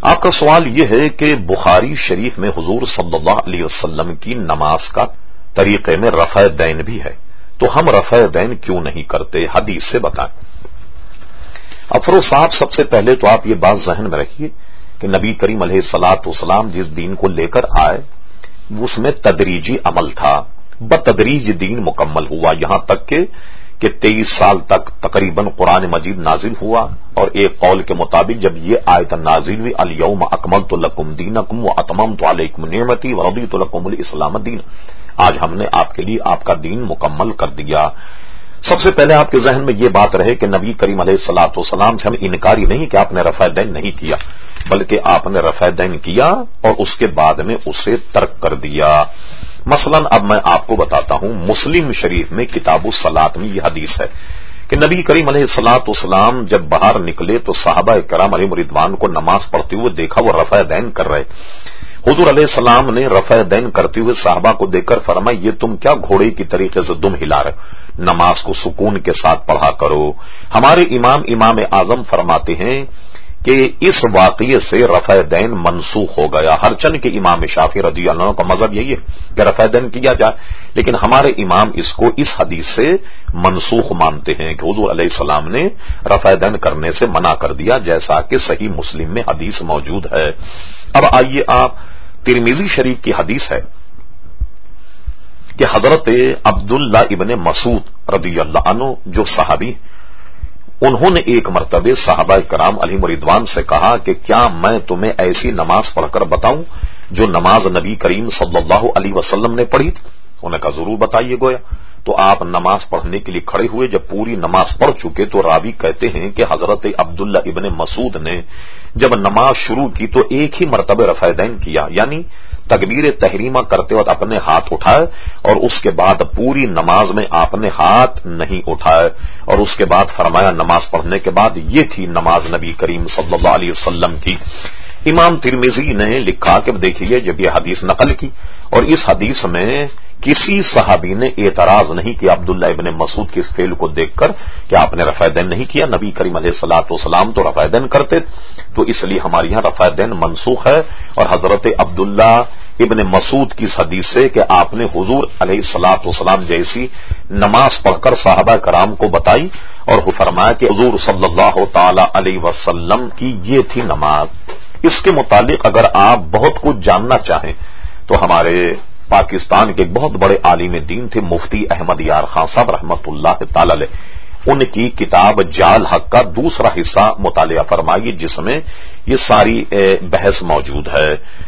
آپ کا سوال یہ ہے کہ بخاری شریف میں حضور صلی اللہ علیہ وسلم کی نماز کا طریقے میں رفع دین بھی ہے، تو ہم رفع دین کیوں نہیں کرتے؟ حدیث سے بتائیں۔ افروز صاحب، سب سے پہلے تو آپ یہ بات ذہن میں رکھیے کہ نبی کریم علیہ الصلوۃ والسلام جس دین کو لے کر آئے اس میں تدریجی عمل تھا، بتدریج دین مکمل ہوا، یہاں تک کہ 23 سال تک تقریباً قرآن مجید نازل ہوا، اور ایک قول کے مطابق جب یہ آیت نازل ہوئی الیوم اکملت لکم دینکم واتممت علیکم نعمتی ورضیت لکم الاسلام دین، آج ہم نے آپ کے لیے آپ کا دین مکمل کر دیا۔ سب سے پہلے آپ کے ذہن میں یہ بات رہے کہ نبی کریم علیہ الصلوۃ والسلام سے ہم انکاری نہیں کہ آپ نے رفع دین نہیں کیا، بلکہ آپ نے رفع دین کیا اور اس کے بعد میں اسے ترک کر دیا۔ مثلا اب میں آپ کو بتاتا ہوں، مسلم شریف میں کتاب الصلاۃ میں یہ حدیث ہے کہ نبی کریم علیہ الصلوۃ والسلام جب باہر نکلے تو صحابہ کرام علیہم رضوان کو نماز پڑھتے ہوئے دیکھا، وہ رفع دین کر رہے۔ حضور علیہ السلام نے رفع دین کرتے ہوئے صحابہ کو دیکھ کر فرمایا، یہ تم کیا گھوڑے کی طریقے سے دم ہلا رہے، نماز کو سکون کے ساتھ پڑھا کرو۔ ہمارے امام اعظم فرماتے ہیں کہ اس واقعے سے رفع دین منسوخ ہو گیا۔ ہرچند کہ امام شافعی رضی اللہ عنہ کا مذہب یہی ہے کہ رفع دین کیا جائے، لیکن ہمارے امام اس کو اس حدیث سے منسوخ مانتے ہیں کہ حضور علیہ السلام نے رفع دین کرنے سے منع کر دیا، جیسا کہ صحیح مسلم میں حدیث موجود ہے۔ اب آئیے آپ، ترمذی شریف کی حدیث ہے کہ حضرت عبداللہ ابن مسعود رضی اللہ عنہ جو صحابی، انہوں نے ایک مرتبہ صحابہ کرام علیہم رضوان سے کہا کہ کیا میں تمہیں ایسی نماز پڑھ کر بتاؤں جو نماز نبی کریم صلی اللہ علیہ وسلم نے پڑھی تھی؟ انہوں نے کہا ضرور بتائیے گویا۔ تو آپ نماز پڑھنے کے لیے کھڑے ہوئے، جب پوری نماز پڑھ چکے تو راوی کہتے ہیں کہ حضرت عبداللہ ابن مسعود نے جب نماز شروع کی تو ایک ہی مرتبہ رفع دین کیا، یعنی تکبیر تحریمہ کرتے وقت اپنے ہاتھ اٹھائے، اور اس کے بعد پوری نماز میں آپ نے ہاتھ نہیں اٹھائے، اور اس کے بعد فرمایا نماز پڑھنے کے بعد یہ تھی نماز نبی کریم صلی اللہ علیہ وسلم کی۔ امام ترمذی نے لکھا کہ دیکھیے جب یہ حدیث نقل کی، اور اس حدیث میں کسی صحابی نے اعتراض نہیں کیا عبداللہ ابن مسعود کے اس فعل کو دیکھ کر کہ آپ نے رفع دین نہیں کیا، نبی کریم علیہ الصلوۃ والسلام تو رفع دین کرتے، تو اس لیے ہمارے یہاں رفع دین منسوخ ہے۔ اور حضرت عبداللہ ابن مسعود کی اس حدیث سے کہ آپ نے حضور علیہ الصلوۃ والسلام جیسی نماز پڑھ کر صحابہ کرام کو بتائی، اور فرمایا کہ حضور صلی اللہ تعالی علیہ وسلم کی یہ تھی نماز۔ اس کے متعلق اگر آپ بہت کچھ جاننا چاہیں تو ہمارے پاکستان کے ایک بہت بڑے عالم دین تھے مفتی احمد یار خان صاحب رحمت اللہ تعالی علیہ، ان کی کتاب جال حق کا دوسرا حصہ مطالعہ فرمائیے، جس میں یہ ساری بحث موجود ہے۔